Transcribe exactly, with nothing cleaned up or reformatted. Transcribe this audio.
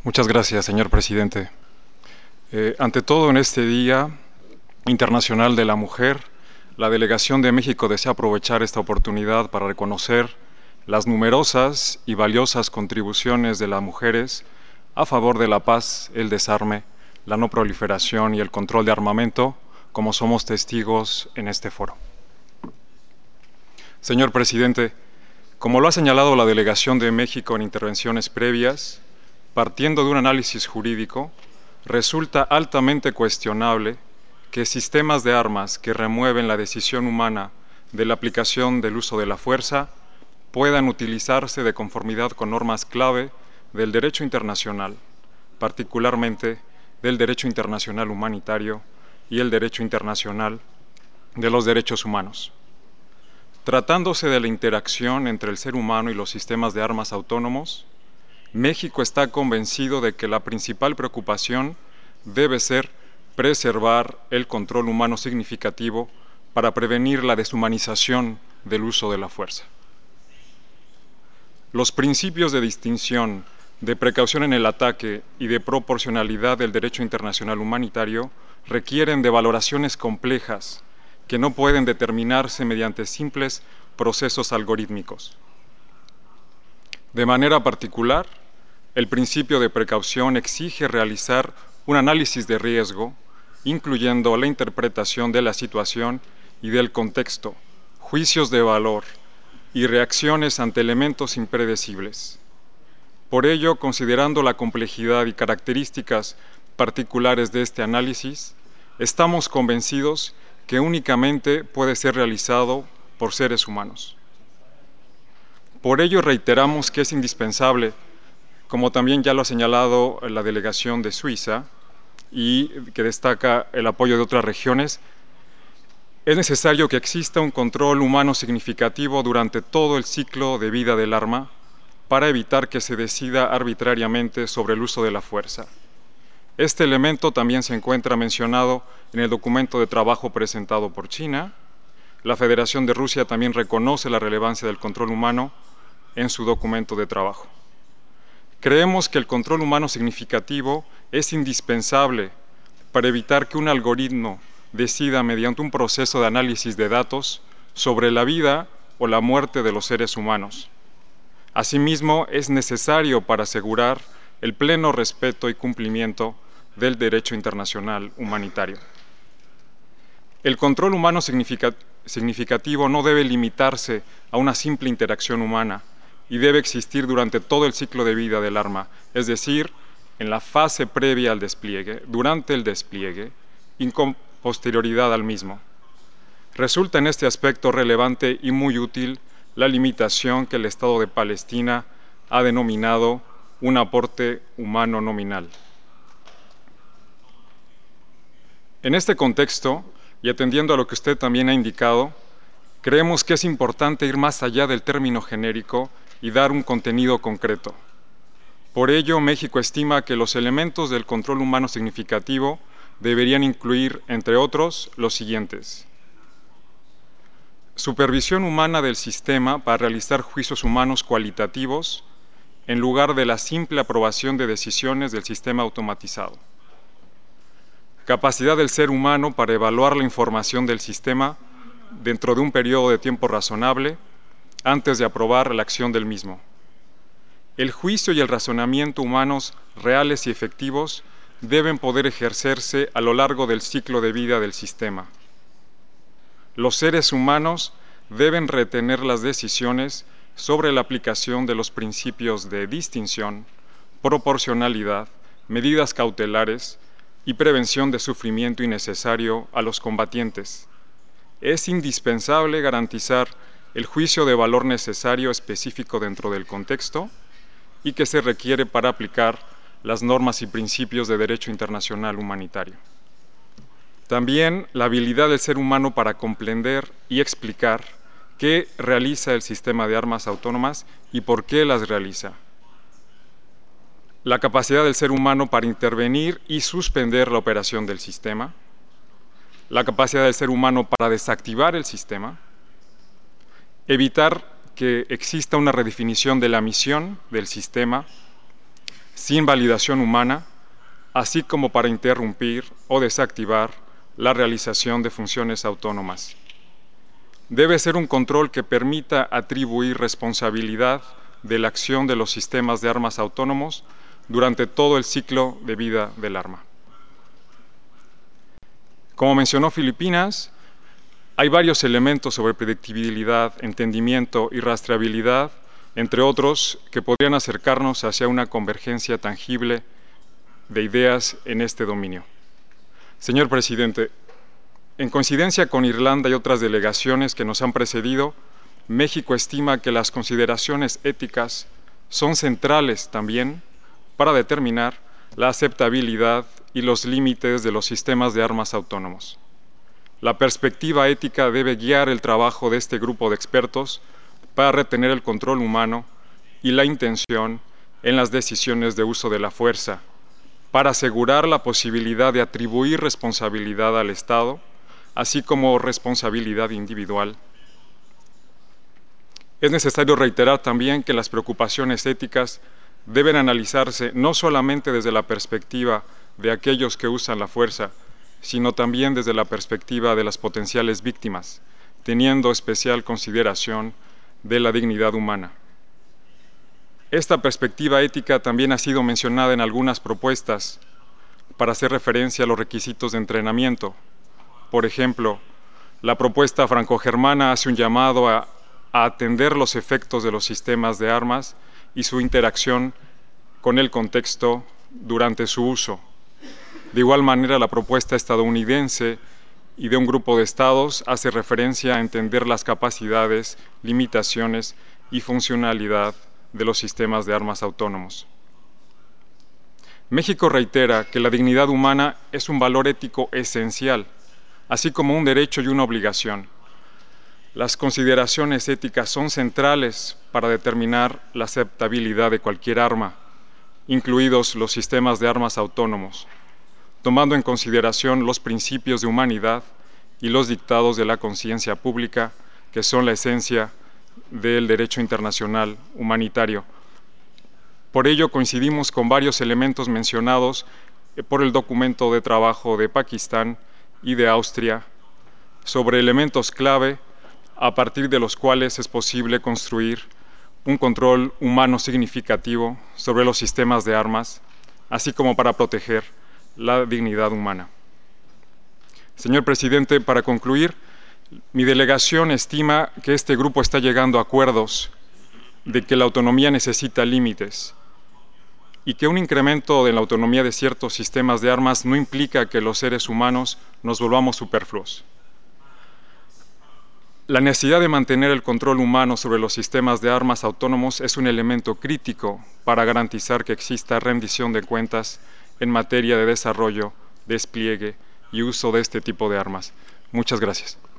Muchas gracias, señor presidente. Eh, ante todo, en este Día Internacional de la Mujer, la Delegación de México desea aprovechar esta oportunidad para reconocer las numerosas y valiosas contribuciones de las mujeres a favor de la paz, el desarme, la no proliferación y el control de armamento, como somos testigos en este foro. Señor presidente, como lo ha señalado la Delegación de México en intervenciones previas, partiendo de un análisis jurídico, resulta altamente cuestionable que sistemas de armas que remueven la decisión humana de la aplicación del uso de la fuerza puedan utilizarse de conformidad con normas clave del derecho internacional, particularmente del derecho internacional humanitario y el derecho internacional de los derechos humanos. Tratándose de la interacción entre el ser humano y los sistemas de armas autónomos, México está convencido de que la principal preocupación debe ser preservar el control humano significativo para prevenir la deshumanización del uso de la fuerza. Los principios de distinción, de precaución en el ataque y de proporcionalidad del derecho internacional humanitario requieren de valoraciones complejas que no pueden determinarse mediante simples procesos algorítmicos. De manera particular, el principio de precaución exige realizar un análisis de riesgo, incluyendo la interpretación de la situación y del contexto, juicios de valor y reacciones ante elementos impredecibles. Por ello, considerando la complejidad y características particulares de este análisis, estamos convencidos que únicamente puede ser realizado por seres humanos. Por ello, reiteramos que es indispensable, como también ya lo ha señalado la delegación de Suiza y que destaca el apoyo de otras regiones, es necesario que exista un control humano significativo durante todo el ciclo de vida del arma para evitar que se decida arbitrariamente sobre el uso de la fuerza. Este elemento también se encuentra mencionado en el documento de trabajo presentado por China. La Federación de Rusia también reconoce la relevancia del control humano en su documento de trabajo. Creemos que el control humano significativo es indispensable para evitar que un algoritmo decida mediante un proceso de análisis de datos sobre la vida o la muerte de los seres humanos. Asimismo, es necesario para asegurar el pleno respeto y cumplimiento del derecho internacional humanitario. El control humano significativo no debe limitarse a una simple interacción humana y debe existir durante todo el ciclo de vida del arma, es decir, en la fase previa al despliegue, durante el despliegue y con posterioridad al mismo. Resulta en este aspecto relevante y muy útil la limitación que el Estado de Palestina ha denominado un aporte humano nominal. En este contexto, y atendiendo a lo que usted también ha indicado, creemos que es importante ir más allá del término genérico y dar un contenido concreto. Por ello, México estima que los elementos del control humano significativo deberían incluir, entre otros, los siguientes: supervisión humana del sistema para realizar juicios humanos cualitativos en lugar de la simple aprobación de decisiones del sistema automatizado. Capacidad del ser humano para evaluar la información del sistema dentro de un periodo de tiempo razonable antes de aprobar la acción del mismo. El juicio y el razonamiento humanos reales y efectivos deben poder ejercerse a lo largo del ciclo de vida del sistema. Los seres humanos deben retener las decisiones sobre la aplicación de los principios de distinción, proporcionalidad, medidas cautelares y prevención de sufrimiento innecesario a los combatientes. Es indispensable garantizar el juicio de valor necesario específico dentro del contexto y que se requiere para aplicar las normas y principios de derecho internacional humanitario. También la habilidad del ser humano para comprender y explicar qué realiza el sistema de armas autónomas y por qué las realiza. La capacidad del ser humano para intervenir y suspender la operación del sistema. La capacidad del ser humano para desactivar el sistema. Evitar que exista una redefinición de la misión del sistema. sin validación humana, así como para interrumpir o desactivar la realización de funciones autónomas. Debe ser un control que permita atribuir responsabilidad de la acción de los sistemas de armas autónomos durante todo el ciclo de vida del arma. Como mencionó Filipinas, hay varios elementos sobre predictibilidad, entendimiento y rastreabilidad, entre otros, que podrían acercarnos hacia una convergencia tangible de ideas en este dominio. Señor Presidente, en coincidencia con Irlanda y otras delegaciones que nos han precedido, México estima que las consideraciones éticas son centrales también para determinar la aceptabilidad y los límites de los sistemas de armas autónomos. La perspectiva ética debe guiar el trabajo de este grupo de expertos para retener el control humano y la intención en las decisiones de uso de la fuerza, para asegurar la posibilidad de atribuir responsabilidad al Estado, así como responsabilidad individual. Es necesario reiterar también que las preocupaciones éticas deben analizarse no solamente desde la perspectiva de aquellos que usan la fuerza, sino también desde la perspectiva de las potenciales víctimas, teniendo especial consideración de la dignidad humana. Esta perspectiva ética también ha sido mencionada en algunas propuestas para hacer referencia a los requisitos de entrenamiento. Por ejemplo, la propuesta franco-germana hace un llamado a, a atender los efectos de los sistemas de armas y su interacción con el contexto durante su uso. De igual manera, la propuesta estadounidense y de un grupo de estados hace referencia a entender las capacidades, limitaciones y funcionalidad de los sistemas de armas autónomos. México reitera que la dignidad humana es un valor ético esencial, así como un derecho y una obligación. Las consideraciones éticas son centrales para determinar la aceptabilidad de cualquier arma, incluidos los sistemas de armas autónomos, tomando en consideración los principios de humanidad y los dictados de la conciencia pública, que son la esencia del derecho internacional humanitario. Por ello, coincidimos con varios elementos mencionados por el documento de trabajo de Pakistán y de Austria sobre elementos clave a partir de los cuales es posible construir un control humano significativo sobre los sistemas de armas, así como para proteger la dignidad humana. Señor Presidente, para concluir, mi delegación estima que este grupo está llegando a acuerdos de que la autonomía necesita límites y que un incremento de la autonomía de ciertos sistemas de armas no implica que los seres humanos nos volvamos superfluos. La necesidad de mantener el control humano sobre los sistemas de armas autónomos es un elemento crítico para garantizar que exista rendición de cuentas en materia de desarrollo, despliegue y uso de este tipo de armas. Muchas gracias.